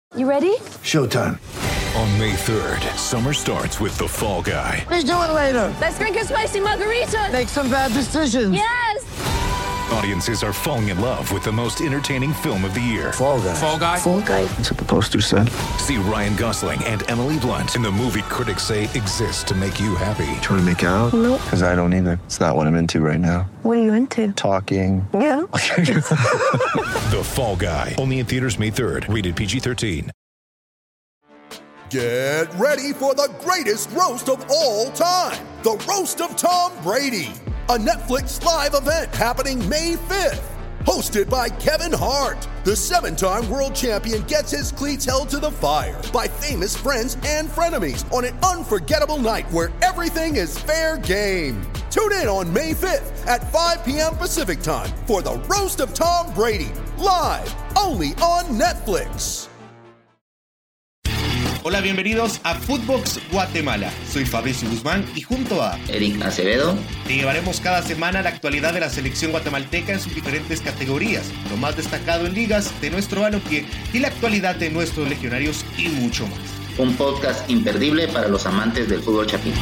You ready? Showtime. On May 3rd, summer starts with The Fall Guy. Let's do it later. Let's drink a spicy margarita. Make some bad decisions. Yes! Audiences are falling in love with the most entertaining film of the year. Fall Guy. Fall Guy. Fall Guy. That's what the poster said. See Ryan Gosling and Emily Blunt in the movie critics say exists to make you happy. Trying to make it out? Nope. Because I don't either. It's not what I'm into right now. What are you into? Talking. Yeah. The Fall Guy. Only in theaters May 3rd. Rated PG-13. Get ready for the greatest roast of all time. The Roast of Tom Brady. A Netflix live event happening May 5th. Hosted by Kevin Hart. The 7-time world champion gets his cleats held to the fire by famous friends and frenemies on an unforgettable night where everything is fair game. Tune in on May 5th at 5 p.m. Pacific time for The Roast of Tom Brady. Live, only on Netflix. Hola, bienvenidos a Footbox Guatemala. Soy Fabricio Guzmán y junto a Eric Acevedo te llevaremos cada semana la actualidad de la selección guatemalteca en sus diferentes categorías, lo más destacado en ligas de nuestro balompié y la actualidad de nuestros legionarios y mucho más. un podcast imperdible para los amantes del fútbol chapín.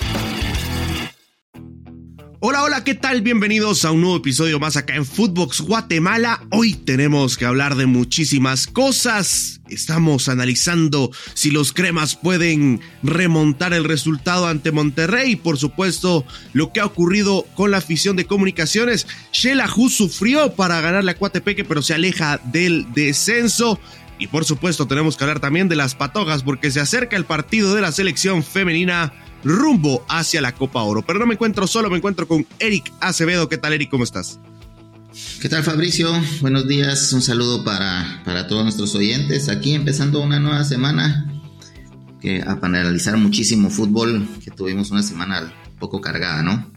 Hola, ¿qué tal? Bienvenidos a un nuevo episodio más acá en Footbox Guatemala. Hoy tenemos que hablar de muchísimas cosas. Estamos analizando si los cremas pueden remontar el resultado ante Monterrey. Por supuesto, lo que ha ocurrido con la afición de Comunicaciones. Xelajú sufrió para ganarle a Coatepeque, pero se aleja del descenso. Y por supuesto, tenemos que hablar también de las patojas, porque se acerca el partido de la selección femenina rumbo hacia la Copa Oro. Pero no me encuentro solo, me encuentro con Eric Acevedo. ¿Qué tal, Eric? ¿Cómo estás? ¿Qué tal, Fabricio? Buenos días, un saludo para todos nuestros oyentes. Aquí empezando una nueva semana para analizar muchísimo fútbol, que tuvimos una semana un poco cargada, ¿no?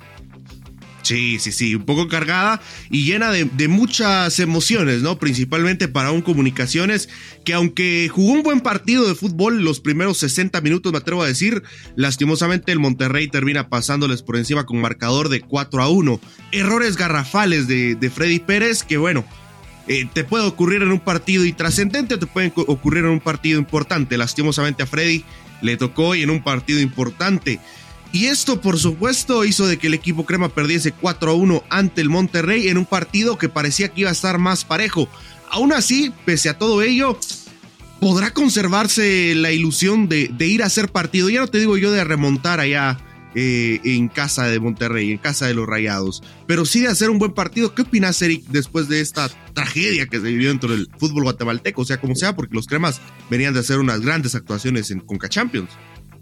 Sí, un poco cargada y llena de muchas emociones, ¿no? Principalmente para un Comunicaciones que, aunque jugó un buen partido de fútbol los primeros 60 minutos, me atrevo a decir, lastimosamente el Monterrey termina pasándoles por encima con marcador de 4-1. Errores garrafales de Freddy Pérez que, bueno, te puede ocurrir en un partido intrascendente o te puede ocurrir en un partido importante. Lastimosamente a Freddy le tocó y en un partido importante. Y esto, por supuesto, hizo de que el equipo crema perdiese 4-1 ante el Monterrey en un partido que parecía que iba a estar más parejo. Aún así, pese a todo ello, podrá conservarse la ilusión de ir a hacer partido. Ya no te digo yo de remontar allá en casa de Monterrey, en casa de los Rayados, pero sí de hacer un buen partido. ¿Qué opinas, Eric, después de esta tragedia que se vivió dentro del fútbol guatemalteco? O sea, como sea, porque los cremas venían de hacer unas grandes actuaciones en Conca Champions.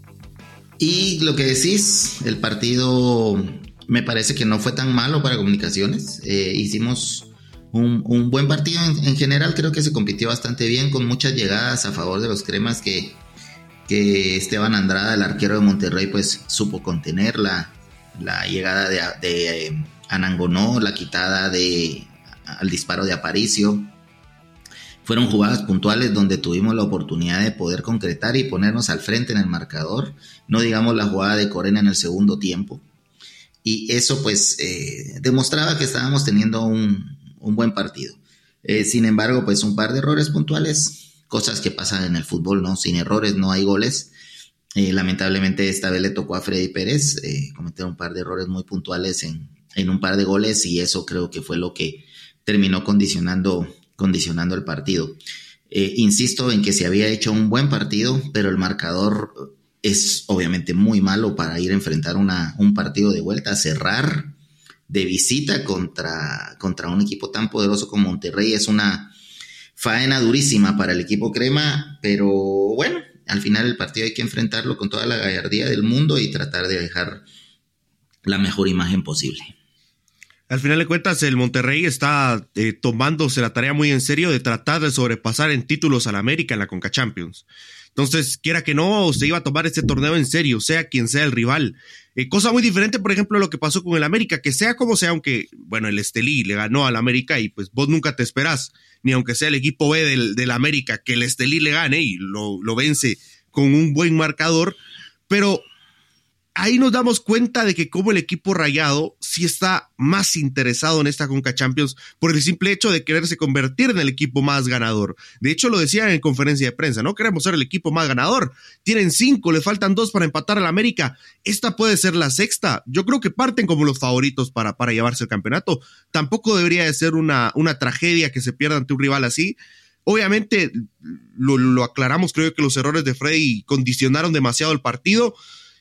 Y lo que decís, el partido me parece que no fue tan malo para Comunicaciones. Hicimos un buen partido en general. Creo que se compitió bastante bien, con muchas llegadas a favor de los cremas que Esteban Andrada, el arquero de Monterrey, pues supo contener la llegada de Anangonó, la quitada al disparo de Aparicio. Fueron jugadas puntuales donde tuvimos la oportunidad de poder concretar y ponernos al frente en el marcador. No digamos la jugada de Corena en el segundo tiempo. Y eso pues demostraba que estábamos teniendo un buen partido. Sin embargo, pues un par de errores puntuales, cosas que pasan en el fútbol, ¿no? Sin errores no hay goles. Lamentablemente esta vez le tocó a Freddy Pérez cometer un par de errores muy puntuales en un par de goles, y eso creo que fue lo que terminó condicionando el partido. Insisto en que se había hecho un buen partido, pero el marcador es obviamente muy malo para ir a enfrentar un partido de vuelta, cerrar de visita contra un equipo tan poderoso como Monterrey. Es una faena durísima para el equipo crema, pero bueno, al final el partido hay que enfrentarlo con toda la gallardía del mundo y tratar de dejar la mejor imagen posible. Al final de cuentas, el Monterrey está tomándose la tarea muy en serio de tratar de sobrepasar en títulos al América en la Conca Champions. Entonces, quiera que no, se iba a tomar este torneo en serio, sea quien sea el rival. Cosa muy diferente, por ejemplo, lo que pasó con el América, que sea como sea, aunque, bueno, el Estelí le ganó al América y pues vos nunca te esperás, ni aunque sea el equipo B del América, que el Estelí le gane y lo vence con un buen marcador, pero ahí nos damos cuenta de que como el equipo rayado sí está más interesado en esta Conca Champions por el simple hecho de quererse convertir en el equipo más ganador. De hecho, lo decían en conferencia de prensa, no queremos ser el equipo más ganador. Tienen 5, le faltan 2 para empatar al América. Esta puede ser la sexta. Yo creo que parten como los favoritos para llevarse el campeonato. Tampoco debería de ser una tragedia que se pierda ante un rival así. Obviamente, lo aclaramos, creo que los errores de Freddy condicionaron demasiado el partido.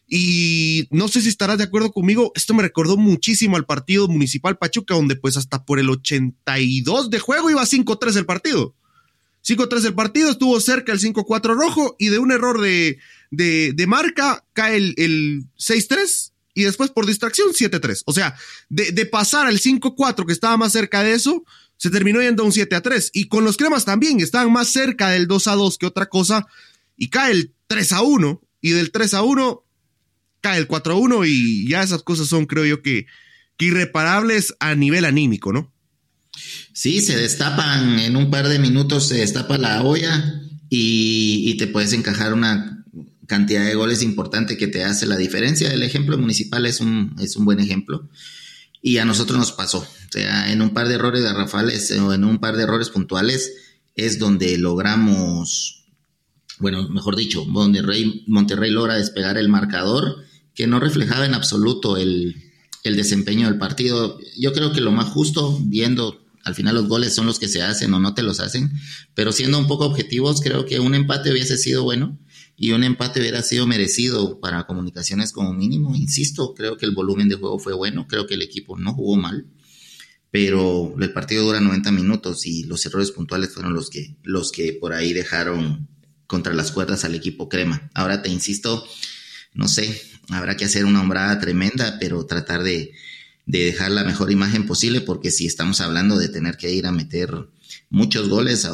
Y no sé si estarás de acuerdo conmigo, esto me recordó muchísimo al partido Municipal Pachuca, donde pues hasta por el 82 de juego iba 5-3 el partido. 5-3 el partido, estuvo cerca el 5-4 rojo, y de un error de marca cae el 6-3, y después por distracción 7-3. O sea, de pasar al 5-4, que estaba más cerca de eso, se terminó yendo a un 7-3. Y con los cremas también, estaban más cerca del 2-2 que otra cosa, y cae el 3-1, y del 3-1... cae el 4-1, y ya esas cosas son, creo yo, que irreparables a nivel anímico, ¿no? Sí, se destapan en un par de minutos, se destapa la olla y te puedes encajar una cantidad de goles importante que te hace la diferencia. El ejemplo Municipal es un buen ejemplo, y a nosotros nos pasó. O sea, en un par de errores garrafales o en un par de errores puntuales es donde logramos, bueno, mejor dicho, Monterrey logra despegar el marcador, que no reflejaba en absoluto el desempeño del partido. Yo creo que lo más justo, viendo al final los goles son los que se hacen o no te los hacen, pero siendo un poco objetivos, creo que un empate hubiese sido bueno, y un empate hubiera sido merecido para Comunicaciones como mínimo. Insisto, creo que el volumen de juego fue bueno, creo que el equipo no jugó mal, pero el partido dura 90 minutos y los errores puntuales fueron los que por ahí dejaron contra las cuerdas al equipo crema. Ahora te insisto, no sé, habrá que hacer una hombrada tremenda, pero tratar de dejar la mejor imagen posible, porque si estamos hablando de tener que ir a meter muchos goles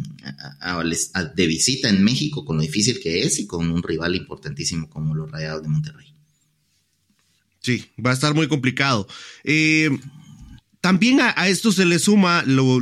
de visita en México, con lo difícil que es y con un rival importantísimo como los Rayados de Monterrey. Sí, va a estar muy complicado. También a esto se le suma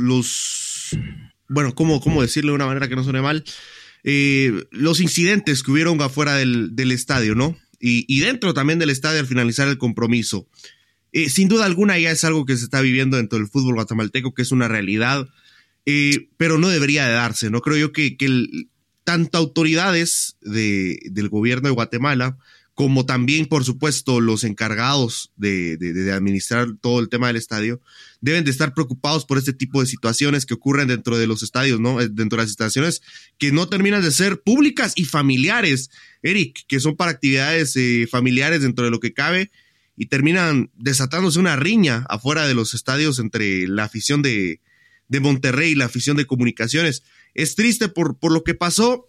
bueno, ¿cómo decirlo de una manera que no suene mal? Los incidentes que hubieron afuera del estadio, ¿no? Y dentro también del estadio al finalizar el compromiso. Sin duda alguna ya es algo que se está viviendo dentro del fútbol guatemalteco, que es una realidad, pero no debería de darse, ¿no? Creo yo que tanto autoridades del gobierno de Guatemala, como también, por supuesto, los encargados de administrar todo el tema del estadio, deben de estar preocupados por este tipo de situaciones que ocurren dentro de los estadios, ¿no? Dentro de las instalaciones que no terminan de ser públicas y familiares, Eric, que son para actividades familiares dentro de lo que cabe, y terminan desatándose una riña afuera de los estadios entre la afición de Monterrey y la afición de Comunicaciones. Es triste por lo que pasó,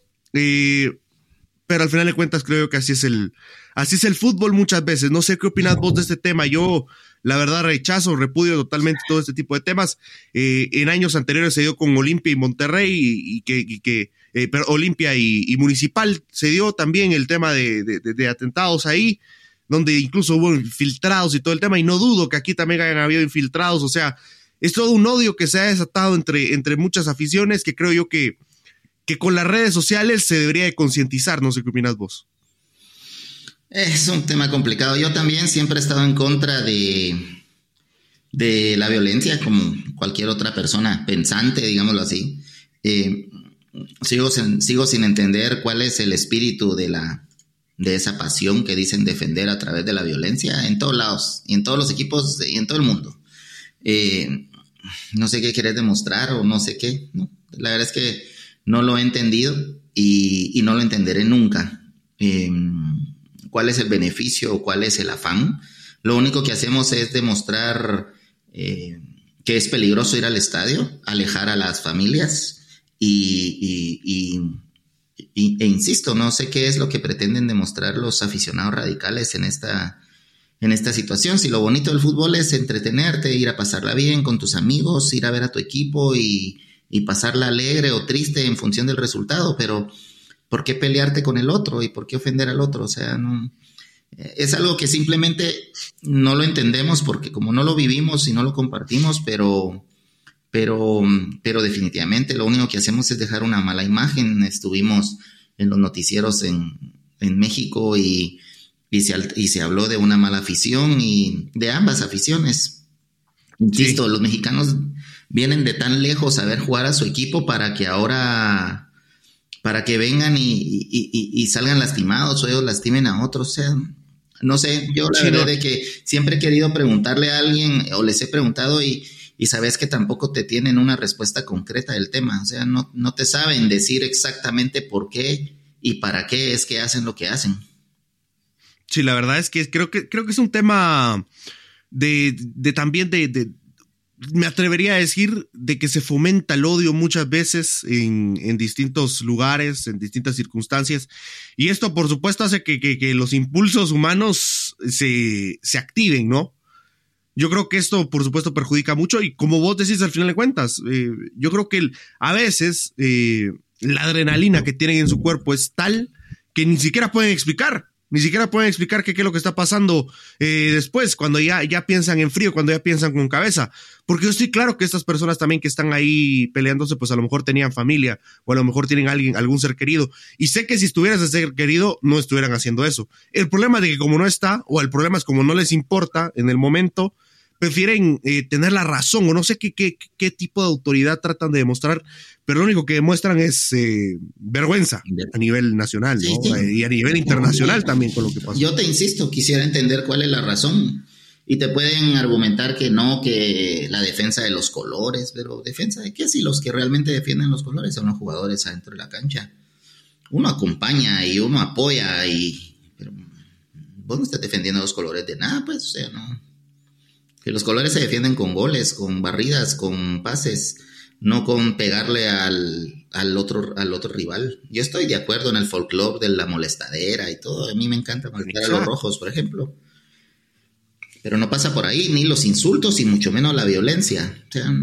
pero al final de cuentas creo que así es el fútbol muchas veces. No sé qué opinas vos de este tema. Yo, la verdad, repudio totalmente todo este tipo de temas. En años anteriores se dio con Olimpia y Monterrey, pero Olimpia y Municipal se dio también el tema de atentados ahí, donde incluso hubo infiltrados y todo el tema, y no dudo que aquí también hayan habido infiltrados. O sea, es todo un odio que se ha desatado entre muchas aficiones, que creo yo que con las redes sociales se debería de concientizar. No sé qué opinas vos. Es un tema complicado. Yo también siempre he estado en contra de la violencia, como cualquier otra persona pensante, digámoslo así. Sigo sin entender cuál es el espíritu de esa pasión que dicen defender a través de la violencia en todos lados, y en todos los equipos y en todo el mundo. No sé qué querés demostrar o no sé qué, ¿no? La verdad es que no lo he entendido y no lo entenderé nunca. ¿Cuál es el beneficio o cuál es el afán? Lo único que hacemos es demostrar que es peligroso ir al estadio, alejar a las familias e insisto, no sé qué es lo que pretenden demostrar los aficionados radicales en esta situación. Si lo bonito del fútbol es entretenerte, ir a pasarla bien con tus amigos, ir a ver a tu equipo y pasarla alegre o triste en función del resultado, pero ¿por qué pelearte con el otro y por qué ofender al otro? O sea, no, es algo que simplemente no lo entendemos porque como no lo vivimos y no lo compartimos, pero definitivamente lo único que hacemos es dejar una mala imagen. Estuvimos en los noticieros en México y y se habló de una mala afición y de ambas aficiones. Insisto, sí. Los mexicanos vienen de tan lejos a ver jugar a su equipo para que vengan y salgan lastimados o ellos lastimen a otros. O sea, no sé, yo la verdad de que siempre he querido preguntarle a alguien o les he preguntado y sabes que tampoco te tienen una respuesta concreta del tema. O sea, no te saben decir exactamente por qué y para qué es que hacen lo que hacen. Sí, la verdad es que creo que es un tema también me atrevería a decir de que se fomenta el odio muchas veces en distintos lugares, en distintas circunstancias, y esto por supuesto hace que los impulsos humanos se activen, ¿no? Yo creo que esto por supuesto perjudica mucho y como vos decís al final de cuentas, yo creo que a veces la adrenalina que tienen en su cuerpo es tal que ni siquiera pueden explicar qué es lo que está pasando después, cuando ya piensan en frío, cuando ya piensan con cabeza. Porque yo estoy claro que estas personas también que están ahí peleándose, pues a lo mejor tenían familia, o a lo mejor tienen algún ser querido. Y sé que si estuviera ese ser querido, no estuvieran haciendo eso. El problema es de que como no está, o el problema es como no les importa en el momento, prefieren tener la razón, o no sé qué tipo de autoridad tratan de demostrar, pero lo único que demuestran es vergüenza a nivel nacional, ¿no? Sí. Y a nivel internacional también con lo que pasa. Yo te insisto, quisiera entender cuál es la razón. Y te pueden argumentar que no, que la defensa de los colores, pero ¿defensa de qué? Si los que realmente defienden los colores son los jugadores adentro de la cancha. Uno acompaña y uno apoya, pero vos no estás defendiendo los colores de nada, pues, o sea, no. Que los colores se defienden con goles, con barridas, con pases, no con pegarle al otro rival. Yo estoy de acuerdo en el folclore de la molestadera y todo. A mí me encanta molestar a los rojos, por ejemplo. Pero no pasa por ahí ni los insultos y mucho menos la violencia. O sea,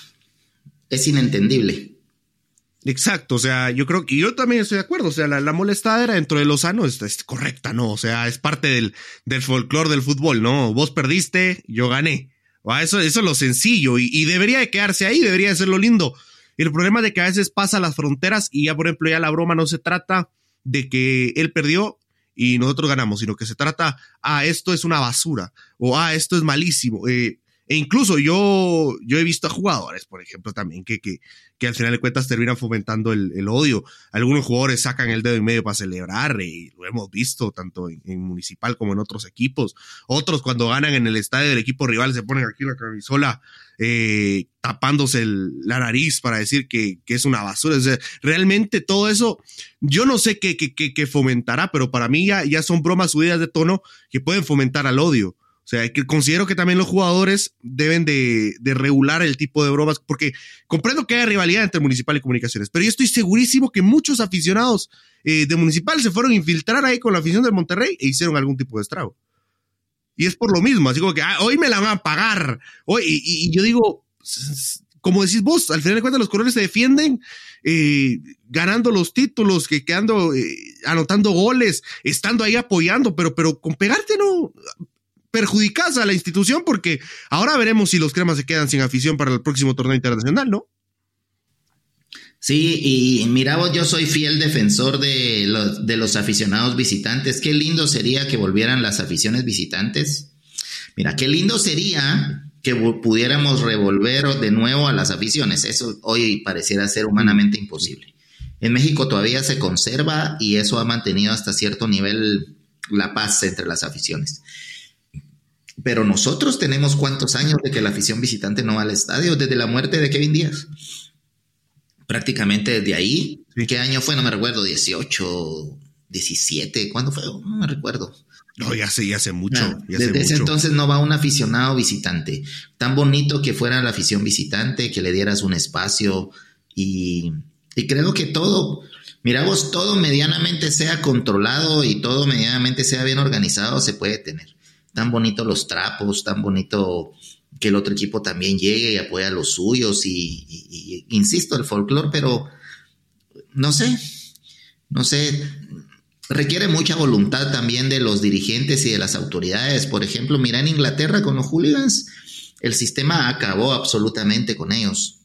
es inentendible. Exacto, o sea, yo creo que yo también estoy de acuerdo, o sea, la molestadera dentro de lo sano es correcta, ¿no? O sea, es parte del folclore del fútbol, ¿no? Vos perdiste, yo gané. Eso es lo sencillo y debería de quedarse ahí, debería de ser lo lindo. El problema es de que a veces pasa las fronteras y ya, por ejemplo, ya la broma no se trata de que él perdió y nosotros ganamos, sino que se trata, esto es una basura, o esto es malísimo. E incluso yo he visto a jugadores, por ejemplo, también que al final de cuentas terminan fomentando el odio. Algunos jugadores sacan el dedo en medio para celebrar, y lo hemos visto tanto en Municipal como en otros equipos. Otros cuando ganan en el estadio del equipo rival se ponen aquí la camisola tapándose la nariz para decir que es una basura. O sea, realmente todo eso, yo no sé qué fomentará, pero para mí ya son bromas subidas de tono que pueden fomentar al odio. O sea, que considero que también los jugadores deben de regular el tipo de bromas, porque comprendo que hay rivalidad entre Municipal y Comunicaciones, pero yo estoy segurísimo que muchos aficionados de Municipal se fueron a infiltrar ahí con la afición del Monterrey e hicieron algún tipo de estrago. Y es por lo mismo, así como que hoy me la van a pagar. Hoy, y yo digo, como decís vos, al final de cuentas los colores se defienden ganando los títulos, quedando anotando goles, estando ahí apoyando, pero con pegarte no perjudicas a la institución, porque ahora veremos si los cremas se quedan sin afición para el próximo torneo internacional, ¿no? Sí, y mira vos, yo soy fiel defensor de los aficionados visitantes. Qué lindo sería que volvieran las aficiones visitantes. Mira, qué lindo sería que pudiéramos revolver de nuevo a las aficiones. Eso hoy pareciera ser humanamente imposible. En México todavía se conserva y eso ha mantenido hasta cierto nivel la paz entre las aficiones. Pero nosotros tenemos ¿cuántos años de que la afición visitante no va al estadio? Desde la muerte de Kevin Díaz. Prácticamente desde ahí. Sí. ¿Qué año fue? No me recuerdo, 18, 17, ¿cuándo fue? No me recuerdo. No, ya hace mucho. No, desde ese entonces no va un aficionado visitante. Tan bonito que fuera la afición visitante, que le dieras un espacio y creo que todo, mira vos, todo medianamente sea controlado y todo medianamente sea bien organizado se puede tener. Tan bonito los trapos, tan bonito que el otro equipo también llegue y apoye a los suyos y insisto, el folclore, pero no sé, requiere mucha voluntad también de los dirigentes y de las autoridades. Por ejemplo, mira en Inglaterra con los hooligans, el sistema acabó absolutamente con ellos.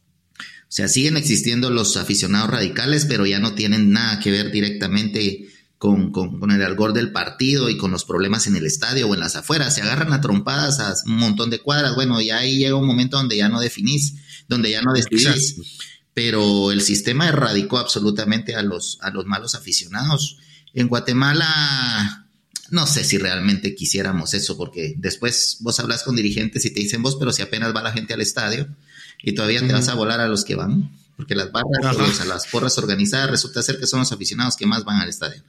O sea, siguen existiendo los aficionados radicales, pero ya no tienen nada que ver directamente con el algor del partido y con los problemas en el estadio o en las afueras, se agarran a trompadas a un montón de cuadras. Bueno, ya ahí llega un momento donde ya no definís, donde ya no decidís. Exacto. Pero el sistema erradicó absolutamente a los malos aficionados. En Guatemala, no sé si realmente quisiéramos eso, porque después vos hablas con dirigentes y te dicen vos, pero si apenas va la gente al estadio y todavía te vas a volar a los que van, porque las barras, a las porras organizadas, resulta ser que son los aficionados que más van al estadio.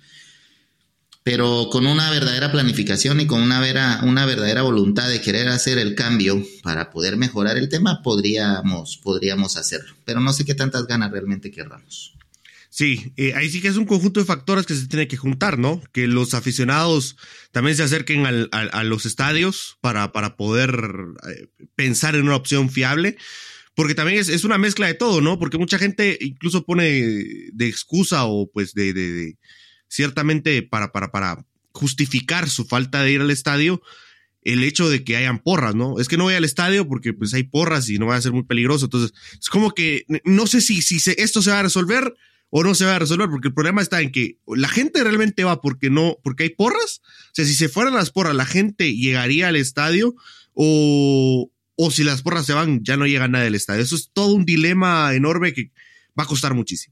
Pero con una verdadera planificación y con una verdadera voluntad de querer hacer el cambio para poder mejorar el tema, podríamos hacerlo. Pero no sé qué tantas ganas realmente querramos. Sí, ahí sí que es un conjunto de factores que se tiene que juntar, ¿no? Que los aficionados también se acerquen a los estadios para poder pensar en una opción fiable. Porque también es una mezcla de todo, ¿no? Porque mucha gente incluso pone de excusa o pues de ciertamente para justificar su falta de ir al estadio el hecho de que hayan porras, ¿no? Es que no voy al estadio porque pues hay porras y no va a ser muy peligroso. Entonces, es como que no sé si esto se va a resolver o no se va a resolver, porque el problema está en que la gente realmente va porque hay porras. O sea, si se fueran las porras, la gente llegaría al estadio o si las porras se van, ya no llega nadie al estadio. Eso es todo un dilema enorme que va a costar muchísimo.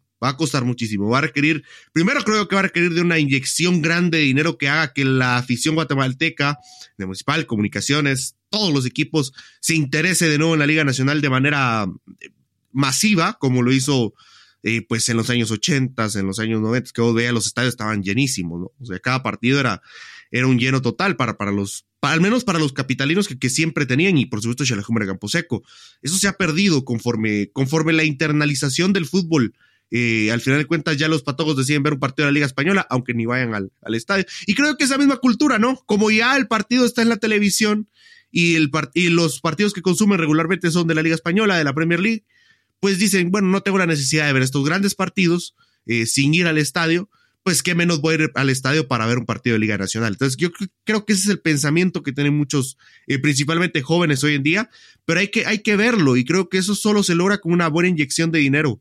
Primero creo que va a requerir de una inyección grande de dinero que haga que la afición guatemalteca, de Municipal, Comunicaciones, todos los equipos, se interese de nuevo en la Liga Nacional de manera masiva, como lo hizo pues en los años 80, en los años 90, que vos veías los estadios estaban llenísimos, ¿no? O sea, cada partido era un lleno total al menos para los capitalinos que siempre tenían, y por supuesto Xalajumbre Camposeco. Eso se ha perdido conforme la internalización del fútbol. Al final de cuentas ya los patojos deciden ver un partido de la Liga Española, aunque ni vayan al estadio. Y creo que esa misma cultura, ¿no? Como ya el partido está en la televisión y los partidos que consumen regularmente son de la Liga Española, de la Premier League, pues dicen, bueno, no tengo la necesidad de ver estos grandes partidos sin ir al estadio, pues qué menos voy a ir al estadio para ver un partido de Liga Nacional. Entonces yo creo que ese es el pensamiento que tienen muchos, principalmente jóvenes hoy en día, pero hay que verlo, y creo que eso solo se logra con una buena inyección de dinero,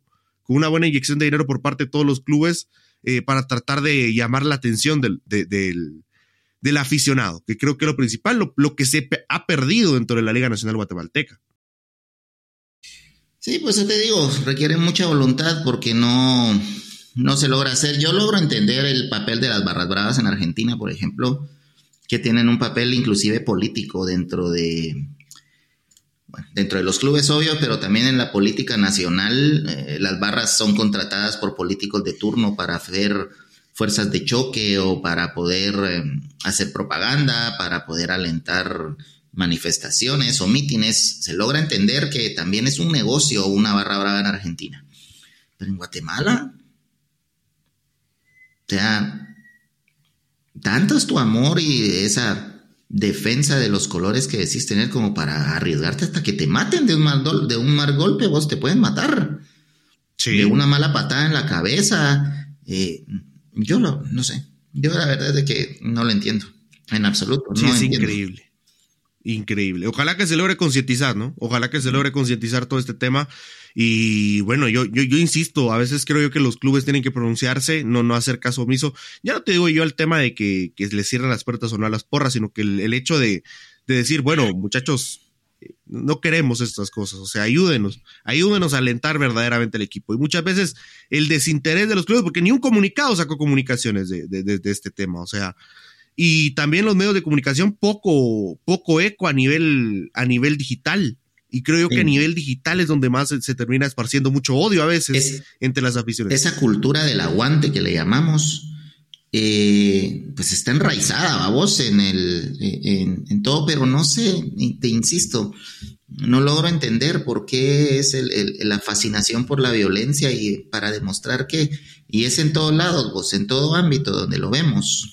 por parte de todos los clubes para tratar de llamar la atención del aficionado, que creo que es lo principal, lo que se ha perdido dentro de la Liga Nacional Guatemalteca. Sí, pues yo te digo, requiere mucha voluntad porque no se logra hacer. Yo logro entender el papel de las barras bravas en Argentina, por ejemplo, que tienen un papel inclusive político dentro de los clubes, obvio, pero también en la política nacional. Las barras son contratadas por políticos de turno para hacer fuerzas de choque o para poder hacer propaganda, para poder alentar manifestaciones o mítines. Se logra entender que también es un negocio una barra brava en Argentina. Pero en Guatemala, o sea, tanto es tu amor y esa defensa de los colores que decís tener como para arriesgarte hasta que te maten de un mal golpe. Vos te pueden matar. Sí. De una mala patada en la cabeza. Yo no sé. Yo la verdad es de que no lo entiendo. En absoluto. Sí, no es entiendo. Increíble. Ojalá que se logre concientizar, ¿no? Ojalá que se logre concientizar todo este tema. Y bueno, yo insisto, a veces creo yo que los clubes tienen que pronunciarse, no hacer caso omiso. Ya no te digo yo el tema de que les cierren las puertas o no a las porras, sino que el hecho de decir, bueno, muchachos, no queremos estas cosas, o sea, ayúdenos a alentar verdaderamente al equipo. Y muchas veces el desinterés de los clubes, porque ni un comunicado sacó Comunicaciones de este tema, o sea, y también los medios de comunicación poco eco a nivel digital. Y creo yo que a nivel digital es donde más se termina esparciendo mucho odio a veces entre las aficiones. Esa cultura del aguante que le llamamos, pues está enraizada, babos, en todo, pero no sé, te insisto, no logro entender por qué es la fascinación por la violencia, y para demostrar que, y es en todos lados, vos, en todo ámbito donde lo vemos.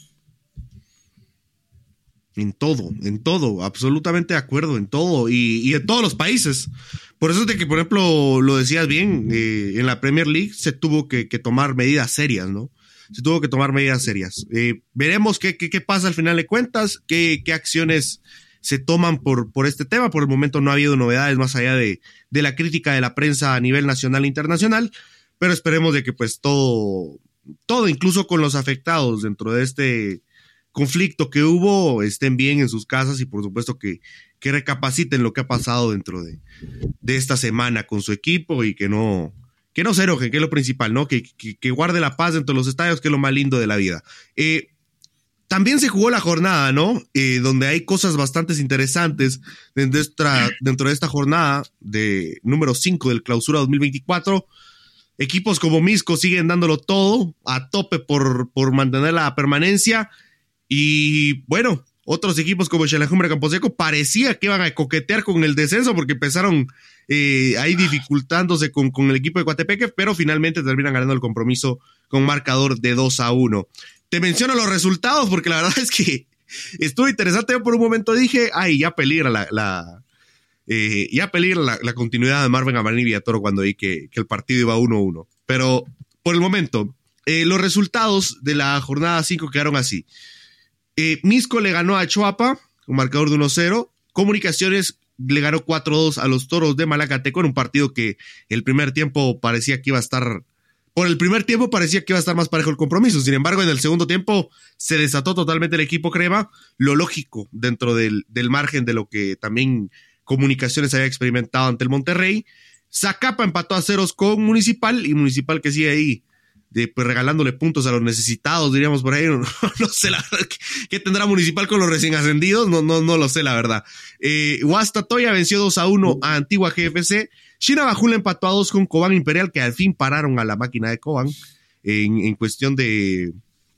En todo, absolutamente de acuerdo, en todo, y en todos los países. Por eso es de que, por ejemplo, lo decías bien, en la Premier League se tuvo que tomar medidas serias, ¿no? Veremos qué pasa al final de cuentas, qué acciones se toman por este tema. Por el momento no ha habido novedades más allá de la crítica de la prensa a nivel nacional e internacional, pero esperemos de que pues todo todo, incluso con los afectados dentro de este conflicto que hubo, estén bien en sus casas y por supuesto que recapaciten lo que ha pasado dentro de esta semana con su equipo y que no se enojen, que es lo principal, ¿no? Que guarde la paz dentro de los estadios, que es lo más lindo de la vida. También se jugó la jornada, ¿no? Donde hay cosas bastante interesantes dentro de esta jornada de número 5 del Clausura 2024. Equipos como Misco siguen dándolo todo, a tope por mantener la permanencia. Y bueno, otros equipos como Xelajú Camposeco parecía que iban a coquetear con el descenso porque empezaron ahí dificultándose con el equipo de Coatepeque, pero finalmente terminan ganando el compromiso con marcador de 2-1. Te menciono los resultados porque la verdad es que estuvo interesante. Yo por un momento dije, ya peligra la continuidad de Marvin Amarín y Villatoro cuando vi que el partido iba 1-1. Pero por el momento, los resultados de la jornada 5 quedaron así. Misco le ganó a Choapa, un marcador de 1-0. Comunicaciones le ganó 4-2 a los Toros de Malacateco en un partido que el primer tiempo parecía que iba a estar... Por el primer tiempo parecía que iba a estar más parejo el compromiso. Sin embargo, en el segundo tiempo se desató totalmente el equipo crema. Lo lógico dentro del margen de lo que también Comunicaciones había experimentado ante el Monterrey. Zacapa empató a 0 con Municipal y Municipal que sigue ahí pues regalándole puntos a los necesitados, diríamos por ahí. No sé la verdad qué tendrá Municipal con los recién ascendidos, no lo sé la verdad. Guastatoya venció 2-1 a Antigua GFC. Chinabajul empató a 2 con Cobán Imperial, que al fin pararon a la máquina de Cobán en cuestión de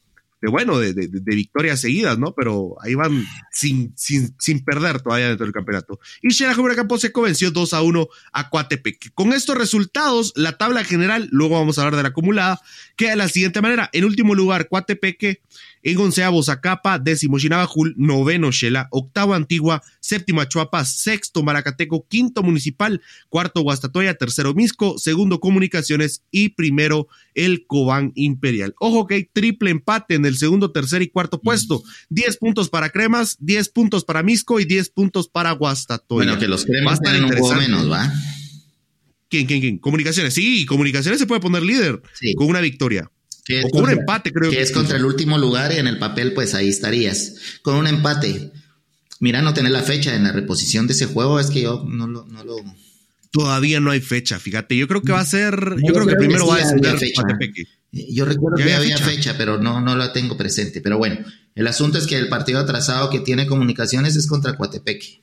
victorias seguidas, ¿no? Pero ahí van sin perder todavía dentro del campeonato. Y Xelajú Camposeco venció 2-1 a Coatepeque. Con estos resultados, la tabla general, luego vamos a hablar de la acumulada, queda de la siguiente manera. En último lugar, Coatepeque, en 11avo Zacapa, 10º Chinabajul, 9º Xela, 8º Antigua, 7º Choapa, 6º Malacateco, 5º Municipal, 4º Guastatoya, 3º Misco, 2º Comunicaciones y 1º el Cobán Imperial. Ojo que hay triple empate en el segundo, tercer y cuarto puesto. 10 puntos para Cremas, 10 puntos para Misco y 10 puntos para Guastatoya. Bueno, que los Cremas tienen un juego menos, ¿va? ¿Quién? Comunicaciones, sí, Comunicaciones se puede poner líder con una victoria. O con un empate, creo que es contra el último lugar y en el papel, pues ahí estarías. Con un empate. Mira, no tener la fecha en la reposición de ese juego, es que yo no lo... Todavía no hay fecha, fíjate. Yo creo que va a ser... Yo creo que primero va a descender Coatepeque. Yo recuerdo que había fecha, pero no la tengo presente. Pero bueno, el asunto es que el partido atrasado que tiene Comunicaciones es contra Coatepeque.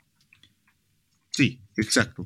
Sí, exacto.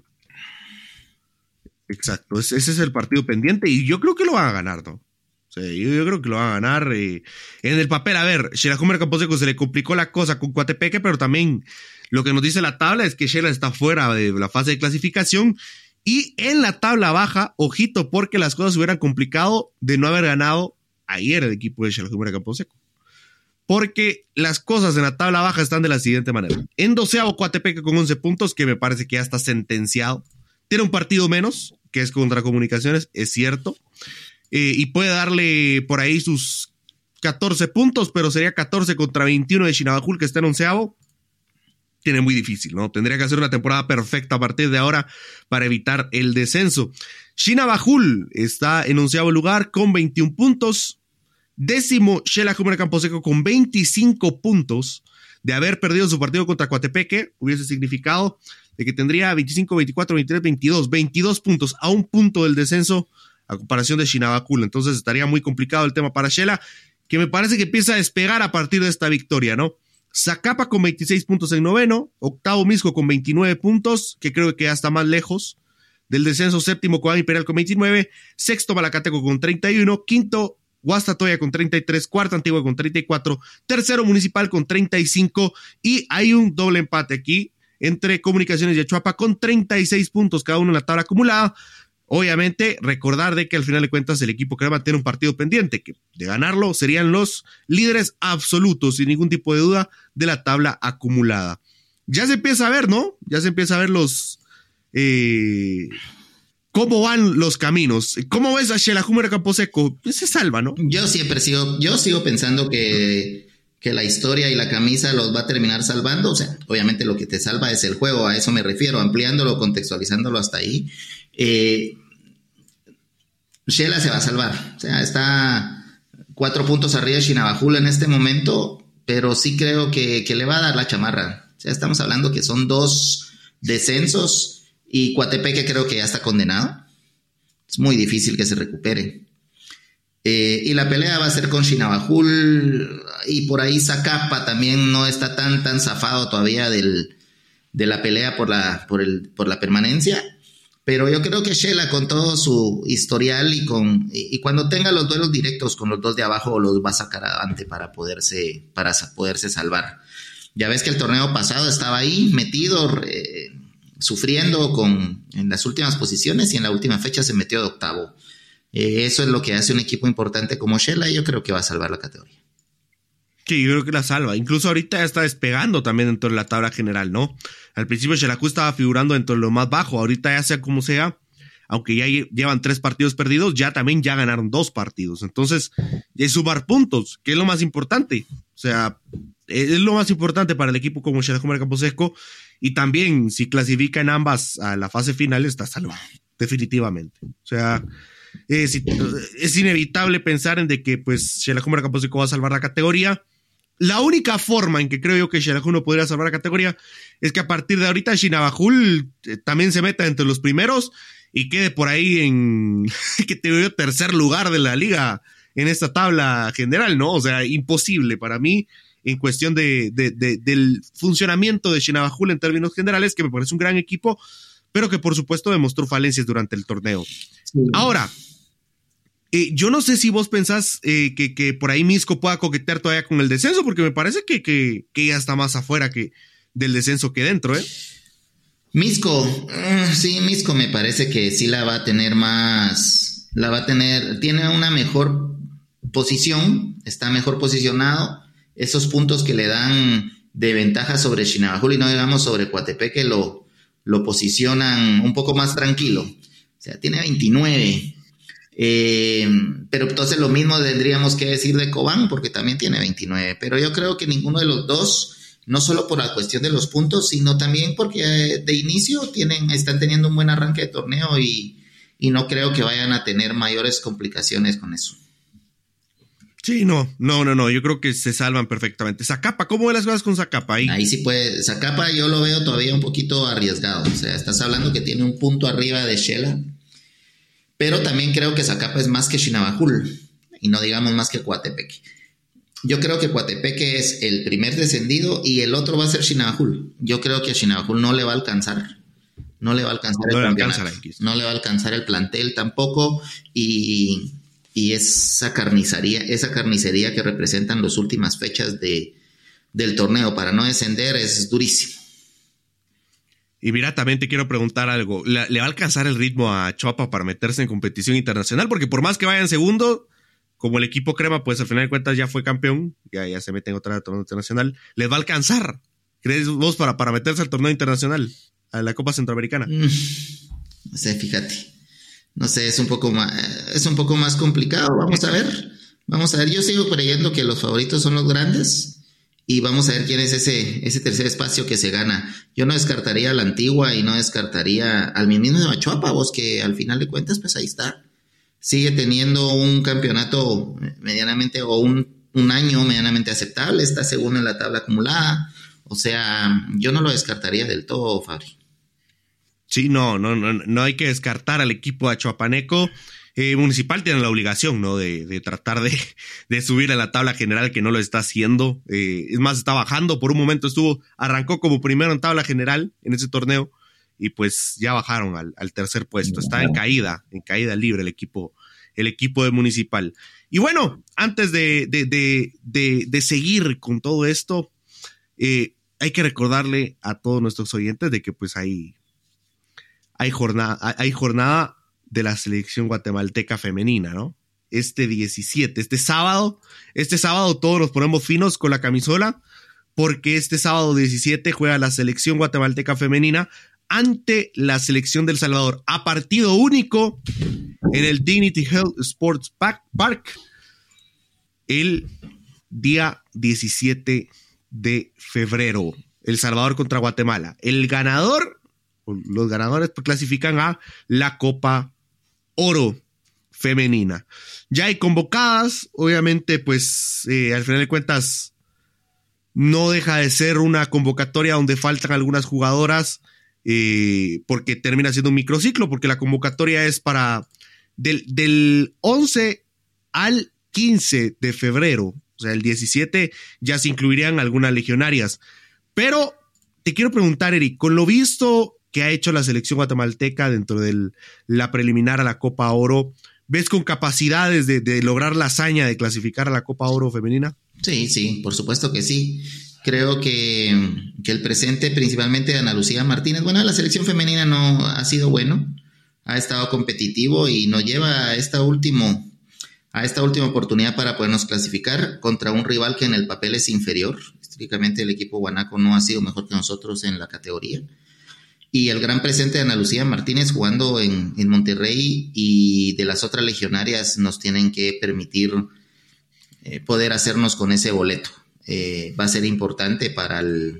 Ese es el partido pendiente y yo creo que lo van a ganar, ¿no? Sí, yo creo que lo van a ganar. En el papel, a ver, Xelajú Camposeco se le complicó la cosa con Coatepeque, pero también lo que nos dice la tabla es que Xela está fuera de la fase de clasificación. Y en la tabla baja, ojito, porque las cosas se hubieran complicado de no haber ganado ayer el equipo de Xelajú Camposeco. Porque las cosas en la tabla baja están de la siguiente manera. En 12avo Coatepeque con 11 puntos, que me parece que ya está sentenciado. Tiene un partido menos, que es contra Comunicaciones, es cierto. Y puede darle por ahí sus 14 puntos, pero sería 14 contra 21 de Chinabajul, que está en 11avo. Tiene muy difícil, ¿no? Tendría que hacer una temporada perfecta a partir de ahora para evitar el descenso. Chinabajul está en 11avo lugar con 21 puntos. 10º Xelajú Camposeco con 25 puntos. De haber perdido su partido contra Coatepeque, hubiese significado de que tendría 25, 24, 23, 22 puntos, a un punto del descenso a comparación de Chinabajul. Entonces estaría muy complicado el tema para Xela, que me parece que empieza a despegar a partir de esta victoria, ¿no? Zacapa con 26 puntos en 9º, 8º Misco con 29 puntos, que creo que ya está más lejos del descenso. 7º Cobán Imperial con 29, 6º Malacateco con 31, 5º Guastatoya con 33, 4º Antigua con 34, 3º Municipal con 35, y hay un doble empate aquí entre Comunicaciones y Achuapa con 36 puntos cada uno en la tabla acumulada. Obviamente, recordar de que al final de cuentas el equipo crema tiene un partido pendiente, que de ganarlo serían los líderes absolutos, sin ningún tipo de duda, de la tabla acumulada. Ya se empieza a ver, ¿no? Ya se empieza a ver cómo van los caminos. ¿Cómo ves a Xelajú Camposeco? Pues se salva, ¿no? Yo sigo pensando que la historia y la camisa los va a terminar salvando. O sea, obviamente lo que te salva es el juego, a eso me refiero, ampliándolo, contextualizándolo hasta ahí. Shela se va a salvar. O sea, está 4 puntos arriba de Chinabajul en este momento, pero sí creo que le va a dar la chamarra. O sea, estamos hablando que son 2 descensos y Coatepeque creo que ya está condenado. Es muy difícil que se recupere. Y la pelea va a ser con Chinabajul y por ahí Zacapa también no está tan zafado todavía de la pelea por la permanencia. Pero yo creo que Shela, con todo su historial y cuando tenga los duelos directos con los 2 de abajo, los va a sacar adelante para poderse salvar. Ya ves que el torneo pasado estaba ahí metido, sufriendo en las últimas posiciones, y en la última fecha se metió de octavo. Eso es lo que hace un equipo importante como Shela, y yo creo que va a salvar la categoría. Sí, yo creo que la salva. Incluso ahorita ya está despegando también dentro de la tabla general, ¿no? Al principio Xelajú estaba figurando dentro de lo más bajo. Ahorita ya sea como sea, aunque ya llevan 3 partidos perdidos, ya ganaron 2 partidos. Entonces, es sumar puntos, que es lo más importante. O sea, es lo más importante para el equipo como Xelajú Campo Seco. Y también, si clasifica en ambas a la fase final, está salvado, definitivamente. O sea, es inevitable pensar en de que pues Xelajú Campo Seco va a salvar la categoría. La única forma en que creo yo que Xelajú no podría salvar la categoría es que a partir de ahorita Chinabajul también se meta entre los primeros y quede por ahí en que te veo tercer lugar de la liga en esta tabla general, ¿no? O sea, imposible para mí en cuestión del funcionamiento de Chinabajul en términos generales, que me parece un gran equipo, pero que por supuesto demostró falencias durante el torneo. Sí. Ahora, yo no sé si vos pensás que por ahí Misco pueda coquetear todavía con el descenso, porque me parece que ya está más afuera del descenso que dentro, ¿eh? Misco, sí, Misco me parece que sí la va a tener más, tiene una mejor posición, está mejor posicionado. Esos puntos que le dan de ventaja sobre Chinabajul y no digamos sobre Coatepeque lo posicionan un poco más tranquilo. O sea, tiene 29. Pero entonces lo mismo tendríamos que decir de Cobán, porque también tiene 29. Pero yo creo que ninguno de los dos, no solo por la cuestión de los puntos, sino también porque de inicio están teniendo un buen arranque de torneo y no creo que vayan a tener mayores complicaciones con eso. Sí, no, yo creo que se salvan perfectamente. Zacapa, ¿cómo ven las cosas con Zacapa ahí? Ahí sí puede, Zacapa yo lo veo todavía un poquito arriesgado, o sea, estás hablando que tiene un punto arriba de Shela, pero también creo que Zacapa es más que Chinabajul, y no digamos más que Coatepeque. Yo creo que Coatepeque es el primer descendido y el otro va a ser Chinabajul. Yo creo que a Chinabajul no le va a alcanzar. No le va a alcanzar el campeonato. No le va a alcanzar el plantel tampoco, y esa carnicería que representan las últimas fechas del torneo para no descender es durísimo. Y mira, también te quiero preguntar algo. ¿Le va a alcanzar el ritmo a Choapa para meterse en competición internacional? Porque por más que vaya en segundo, como el equipo Crema, pues al final de cuentas ya fue campeón, ya se mete en otra torneo internacional, ¿les va a alcanzar? ¿Crees vos para meterse al torneo internacional, a la Copa Centroamericana? No sé, fíjate. No sé, es un poco más complicado. Vamos a ver. Yo sigo creyendo que los favoritos son los grandes y vamos a ver quién es ese tercer espacio que se gana. Yo no descartaría a la Antigua y no descartaría al mismo de Machuapa, vos, que al final de cuentas, pues ahí está. Sigue teniendo un campeonato medianamente o un año medianamente aceptable, está segundo en la tabla acumulada. O sea, yo no lo descartaría del todo, Fabri. Sí, no hay que descartar al equipo achuapaneco. Municipal tiene la obligación, ¿no? De tratar de subir a la tabla general, que no lo está haciendo. Es más, está bajando. Por un momento arrancó como primero en tabla general en ese torneo y pues ya bajaron al tercer puesto. Está en caída libre el equipo de Municipal. Y bueno, antes de seguir con todo esto, hay que recordarle a todos nuestros oyentes de que pues hay jornada de la selección guatemalteca femenina, ¿no? Este sábado todos nos ponemos finos con la camisola, porque este sábado 17 juega la selección guatemalteca femenina ante la selección del Salvador, a partido único en el Dignity Health Sports Park el día 17 de febrero. El Salvador contra Guatemala. Los ganadores clasifican a la Copa Oro. femenina. Ya hay convocadas, obviamente, pues al final de cuentas no deja de ser una convocatoria donde faltan algunas jugadoras, porque termina siendo un microciclo, porque la convocatoria es para del 11 al 15 de febrero, o sea, el 17 ya se incluirían algunas legionarias. Pero te quiero preguntar, Eric, con lo visto que ha hecho la selección guatemalteca dentro de la preliminar a la Copa Oro, ¿ves con capacidades de lograr la hazaña de clasificar a la Copa Oro femenina? Sí, por supuesto que sí. Creo que el presente, principalmente de Ana Lucía Martínez, bueno, la selección femenina no ha sido bueno, ha estado competitivo y nos lleva a esta última oportunidad para podernos clasificar contra un rival que en el papel es inferior. Históricamente el equipo guanaco no ha sido mejor que nosotros en la categoría. Y el gran presente de Ana Lucía Martínez jugando en Monterrey y de las otras legionarias nos tienen que permitir poder hacernos con ese boleto. Va a ser importante para el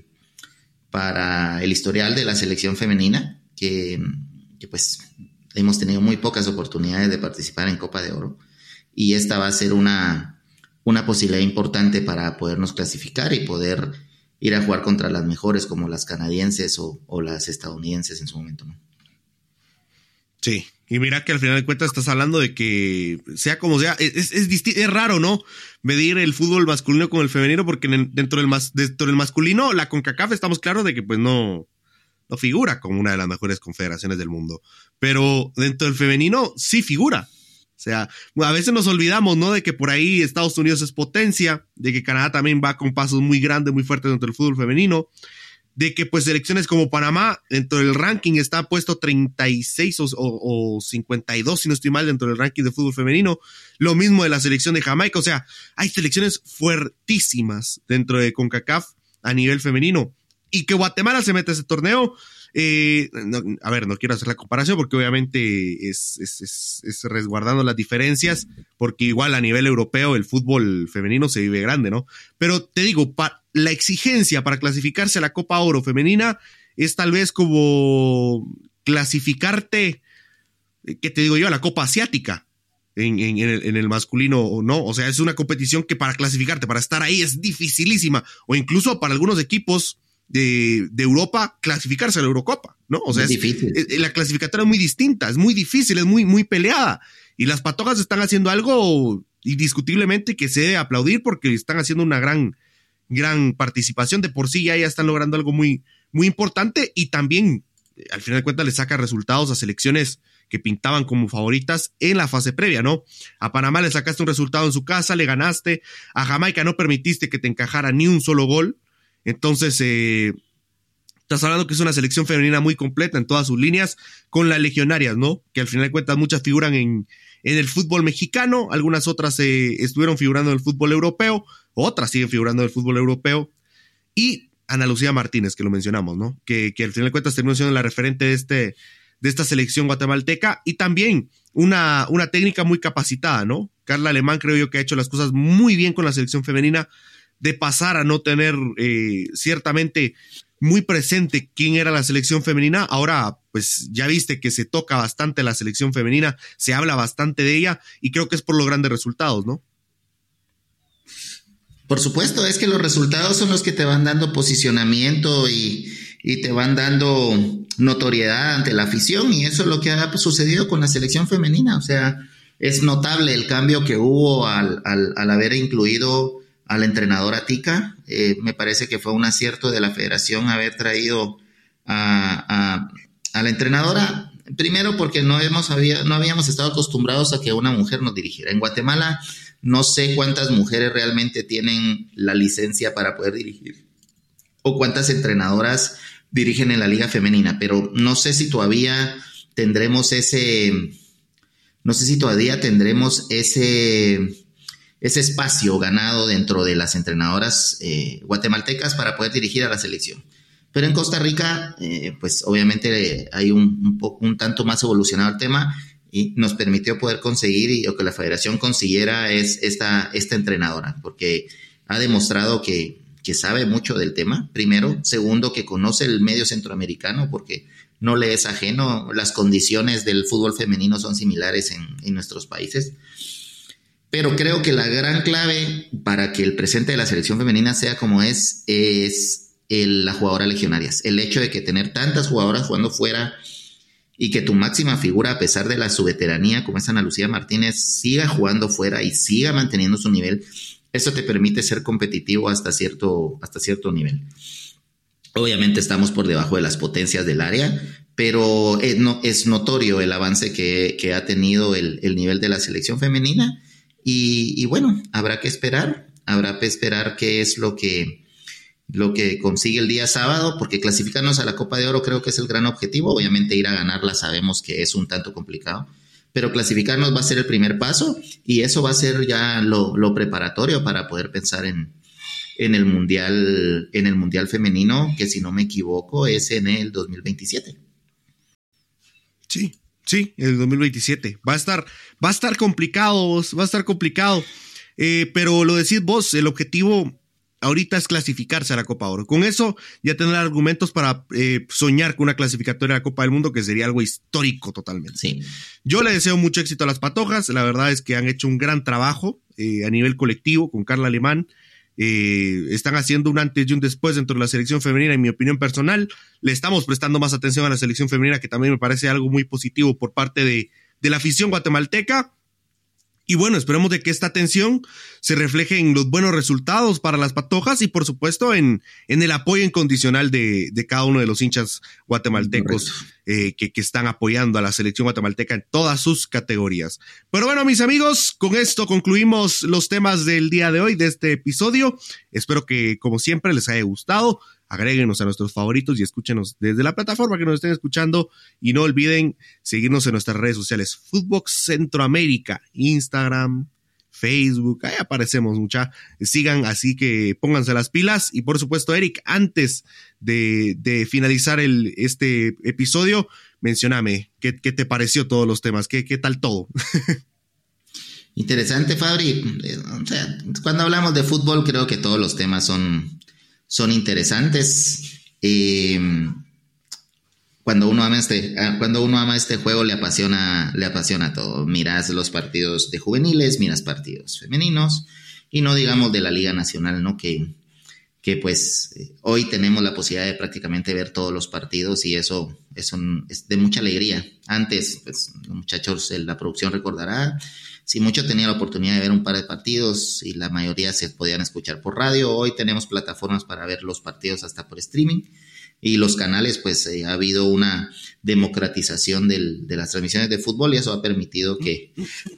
historial de la selección femenina, que pues hemos tenido muy pocas oportunidades de participar en Copa de Oro, y esta va a ser una posibilidad importante para podernos clasificar y poder ir a jugar contra las mejores como las canadienses o las estadounidenses en su momento, ¿no? Sí, y mira que al final de cuentas estás hablando de que sea como sea, es raro, ¿no? Medir el fútbol masculino con el femenino, porque dentro del masculino, la CONCACAF estamos claros de que pues no figura como una de las mejores confederaciones del mundo, pero dentro del femenino sí figura. O sea, a veces nos olvidamos, ¿no? De que por ahí Estados Unidos es potencia, de que Canadá también va con pasos muy grandes, muy fuertes dentro del fútbol femenino, de que pues selecciones como Panamá dentro del ranking está puesto 36 o 52, si no estoy mal, dentro del ranking de fútbol femenino. Lo mismo de la selección de Jamaica. O sea, hay selecciones fuertísimas dentro de CONCACAF a nivel femenino. Y que Guatemala se mete a ese torneo, no quiero hacer la comparación porque obviamente es resguardando las diferencias, porque igual a nivel europeo el fútbol femenino se vive grande, ¿no? Pero te digo, la exigencia para clasificarse a la Copa Oro femenina es tal vez como clasificarte, ¿qué te digo yo? A la Copa Asiática en el masculino, ¿no? O sea, es una competición que para clasificarte, para estar ahí es dificilísima, o incluso para algunos equipos de Europa clasificarse a la Eurocopa, ¿no? O sea, la clasificatoria es muy distinta, es muy difícil, es muy, muy peleada, y las patojas están haciendo algo indiscutiblemente que se debe aplaudir, porque están haciendo una gran participación. De por sí ya están logrando algo muy, muy importante, y también al final de cuentas le saca resultados a selecciones que pintaban como favoritas en la fase previa, ¿no? A Panamá le sacaste un resultado en su casa, le ganaste, a Jamaica no permitiste que te encajara ni un solo gol. Entonces, estás hablando que es una selección femenina muy completa en todas sus líneas, con las legionarias, ¿no? Que al final de cuentas muchas figuran en el fútbol mexicano, algunas otras estuvieron figurando en el fútbol europeo, otras siguen figurando en el fútbol europeo, y Ana Lucía Martínez, que lo mencionamos, ¿no? Que al final de cuentas terminó siendo la referente de esta selección guatemalteca, y también una técnica muy capacitada, ¿no? Carla Alemán creo yo que ha hecho las cosas muy bien con la selección femenina, de pasar a no tener ciertamente muy presente quién era la selección femenina. Ahora pues ya viste que se toca bastante la selección femenina, se habla bastante de ella, y creo que es por los grandes resultados, ¿no? Por supuesto, es que los resultados son los que te van dando posicionamiento y te van dando notoriedad ante la afición, y eso es lo que ha sucedido con la selección femenina. O sea, es notable el cambio que hubo al haber incluido a la entrenadora Tica. Me parece que fue un acierto de la federación haber traído a la entrenadora, primero porque no habíamos estado acostumbrados a que una mujer nos dirigiera. En Guatemala no sé cuántas mujeres realmente tienen la licencia para poder dirigir, o cuántas entrenadoras dirigen en la liga femenina, pero no sé si todavía tendremos ese espacio ganado dentro de las entrenadoras guatemaltecas para poder dirigir a la selección. Pero en Costa Rica, pues obviamente hay un tanto más evolucionado el tema, y nos permitió poder conseguir, o que la federación consiguiera, es esta entrenadora, porque ha demostrado que sabe mucho del tema, primero. Segundo, que conoce el medio centroamericano, porque no le es ajeno. Las condiciones del fútbol femenino son similares en nuestros países. Pero creo que la gran clave para que el presente de la selección femenina sea como es la jugadora legionarias. El hecho de que tener tantas jugadoras jugando fuera y que tu máxima figura, a pesar de su veteranía, como es Ana Lucía Martínez, siga jugando fuera y siga manteniendo su nivel, eso te permite ser competitivo hasta cierto nivel. Obviamente estamos por debajo de las potencias del área, pero es notorio el avance que ha tenido el nivel de la selección femenina. Y bueno, habrá que esperar qué es lo que consigue el día sábado, porque clasificarnos a la Copa de Oro creo que es el gran objetivo. Obviamente ir a ganarla sabemos que es un tanto complicado, pero clasificarnos va a ser el primer paso y eso va a ser ya lo preparatorio para poder pensar en el mundial femenino, que si no me equivoco es en el 2027. Sí, el 2027. Va a estar complicado, pero lo decís vos, el objetivo ahorita es clasificarse a la Copa Oro. Con eso ya tendrá argumentos para soñar con una clasificatoria a la Copa del Mundo, que sería algo histórico totalmente. Sí. Yo le deseo mucho éxito a las Patojas. La verdad es que han hecho un gran trabajo a nivel colectivo con Carla Alemán. Están haciendo un antes y un después dentro de la selección femenina, en mi opinión personal. Le estamos prestando más atención a la selección femenina, que también me parece algo muy positivo por parte de la afición guatemalteca. Y bueno, esperemos de que esta atención se refleje en los buenos resultados para las Patojas y por supuesto en el apoyo incondicional de cada uno de los hinchas guatemaltecos que están apoyando a la selección guatemalteca en todas sus categorías. Pero bueno, mis amigos, con esto concluimos los temas del día de hoy, de este episodio. Espero que, como siempre, les haya gustado. Agréguenos a nuestros favoritos y escúchenos desde la plataforma que nos estén escuchando. Y no olviden seguirnos en nuestras redes sociales. Footbox Centroamérica, Instagram, Facebook. Ahí aparecemos mucha. Sigan, así que pónganse las pilas. Y por supuesto, Eric, antes de finalizar este episodio, mencióname qué te pareció todos los temas. ¿Qué tal todo? Interesante, Fabri. O sea, cuando hablamos de fútbol, creo que todos los temas son interesantes. Cuando uno ama este juego, le apasiona todo. Miras los partidos de juveniles, miras partidos femeninos, y no digamos de la Liga Nacional, ¿no? Que pues hoy tenemos la posibilidad de prácticamente ver todos los partidos y eso es de mucha alegría. Antes, pues los muchachos de la producción recordará, si mucho tenía la oportunidad de ver un par de partidos y la mayoría se podían escuchar por radio. Hoy tenemos plataformas para ver los partidos hasta por streaming y los canales, pues ha habido una democratización de las transmisiones de fútbol y eso ha permitido que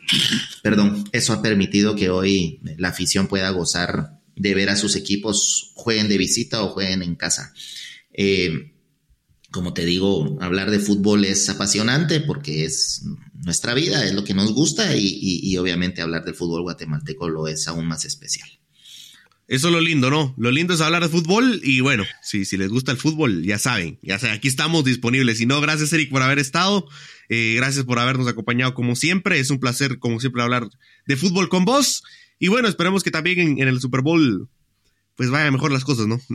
hoy la afición pueda gozar de ver a sus equipos, jueguen de visita o jueguen en casa. Como te digo, hablar de fútbol es apasionante porque es nuestra vida, es lo que nos gusta y obviamente hablar del fútbol guatemalteco lo es aún más especial. Eso es lo lindo, ¿no? Lo lindo es hablar de fútbol y bueno, si les gusta el fútbol, ya saben, aquí estamos disponibles. Y no, gracias Eric por haber estado, gracias por habernos acompañado como siempre. Es un placer como siempre hablar de fútbol con vos y bueno, esperemos que también en el Super Bowl pues vayan mejor las cosas, ¿no?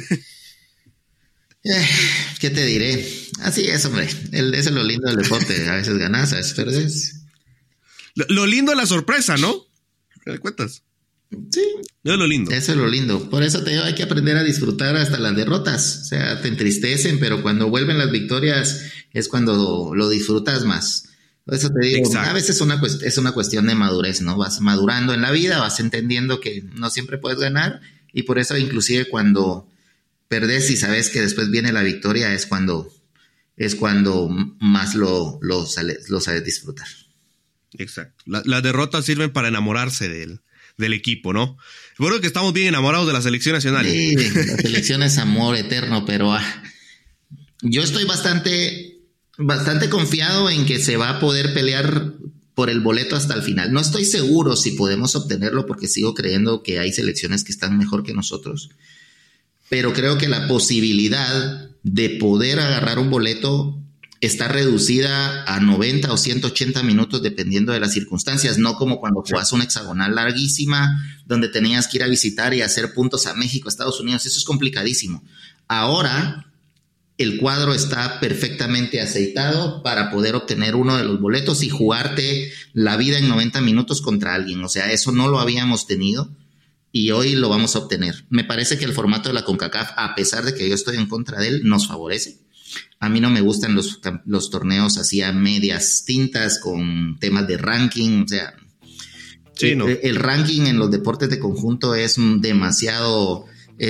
¿Qué te diré? Así es, hombre. Eso es lo lindo del deporte. A veces ganas, a veces perdes. Lo lindo es la sorpresa, ¿no? ¿Te das cuenta? Sí. Eso es lo lindo. Eso es lo lindo. Por eso te digo, hay que aprender a disfrutar hasta las derrotas. O sea, te entristecen, pero cuando vuelven las victorias es cuando lo disfrutas más. Por eso te digo, exacto. A veces es una cuestión de madurez, ¿no? Vas madurando en la vida, vas entendiendo que no siempre puedes ganar y por eso inclusive cuando perdés y sabes que después viene la victoria es cuando más lo sabes disfrutar. Exacto. Las derrotas sirven para enamorarse del equipo, ¿no? Bueno, que estamos bien enamorados de la selección nacional. Sí, la selección es amor eterno, pero yo estoy bastante confiado en que se va a poder pelear por el boleto hasta el final. No estoy seguro si podemos obtenerlo porque sigo creyendo que hay selecciones que están mejor que nosotros. Pero creo que la posibilidad de poder agarrar un boleto está reducida a 90 o 180 minutos dependiendo de las circunstancias, no como cuando jugás una hexagonal larguísima donde tenías que ir a visitar y hacer puntos a México, Estados Unidos. Eso es complicadísimo. Ahora, el cuadro está perfectamente aceitado para poder obtener uno de los boletos y jugarte la vida en 90 minutos contra alguien. O sea, eso no lo habíamos tenido y hoy lo vamos a obtener. Me parece que el formato de la CONCACAF, a pesar de que yo estoy en contra de él, nos favorece. A mí no me gustan los torneos así a medias tintas con temas de ranking. O sea, sí, no. El ranking en los deportes de conjunto es demasiado,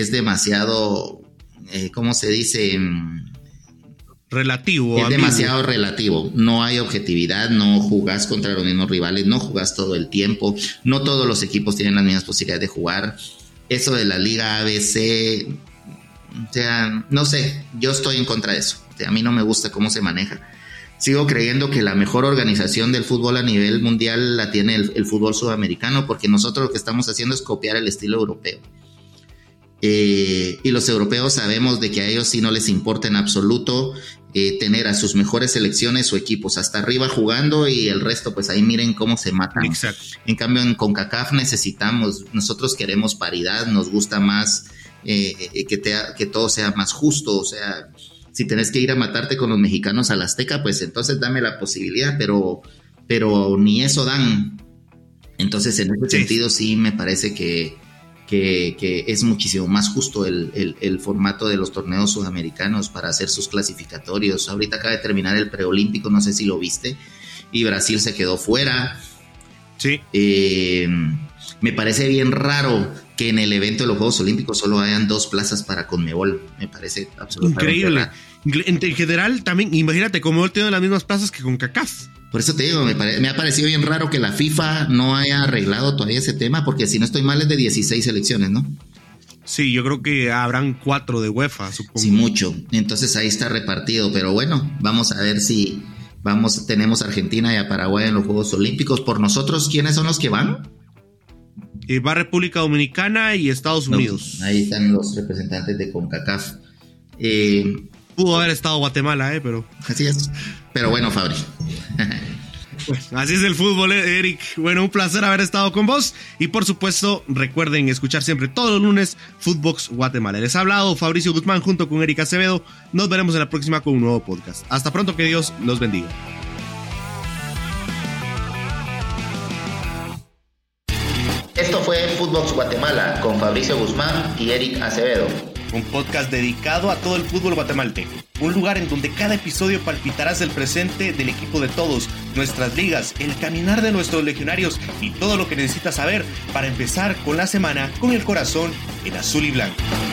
¿cómo se dice? Relativo. Es demasiado relativo. No hay objetividad, no jugás contra los mismos rivales, no jugás todo el tiempo, no todos los equipos tienen las mismas posibilidades de jugar. Eso de la Liga ABC, o sea, no sé, yo estoy en contra de eso. O sea, a mí no me gusta cómo se maneja. Sigo creyendo que la mejor organización del fútbol a nivel mundial la tiene el fútbol sudamericano, porque nosotros lo que estamos haciendo es copiar el estilo europeo. Y los europeos sabemos de que a ellos sí no les importa en absoluto tener a sus mejores selecciones o equipos hasta arriba jugando y el resto pues ahí miren cómo se matan. Exacto. En cambio en CONCACAF nosotros queremos paridad, nos gusta más que todo sea más justo. O sea, si tenés que ir a matarte con los mexicanos al Azteca, pues entonces dame la posibilidad, pero ni eso dan. Entonces en ese sentido sí me parece que es muchísimo más justo el formato de los torneos sudamericanos para hacer sus clasificatorios. Ahorita acaba de terminar el preolímpico, no sé si lo viste, y Brasil se quedó fuera. Sí. Me parece bien raro que en el evento de los Juegos Olímpicos solo hayan 2 plazas para Conmebol. Me parece absolutamente increíble. raro. En general también, imagínate, Conmebol tiene las mismas plazas que CONCACAF. Por eso te digo, me ha parecido bien raro que la FIFA no haya arreglado todavía ese tema, porque si no estoy mal es de 16 selecciones, ¿no? Sí, yo creo que habrán 4 de UEFA, supongo. Sí, mucho. Entonces ahí está repartido, pero bueno, vamos a ver si tenemos Argentina y a Paraguay en los Juegos Olímpicos. Por nosotros, ¿quiénes son los que van? Va República Dominicana y Estados Unidos. Ahí están los representantes de CONCACAF. Pudo haber estado Guatemala, pero... Así es. Pero bueno, Fabri. Pues, así es el fútbol, Eric. Bueno, un placer haber estado con vos. Y por supuesto, recuerden escuchar siempre todos los lunes Footbox Guatemala. Les ha hablado Fabricio Guzmán junto con Eric Acevedo. Nos veremos en la próxima con un nuevo podcast. Hasta pronto, que Dios los bendiga. Esto fue Footbox Guatemala con Fabricio Guzmán y Eric Acevedo. Un podcast dedicado a todo el fútbol guatemalteco. Un lugar en donde cada episodio palpitarás el presente del equipo de todos, nuestras ligas, el caminar de nuestros legionarios y todo lo que necesitas saber para empezar con la semana con el corazón en azul y blanco.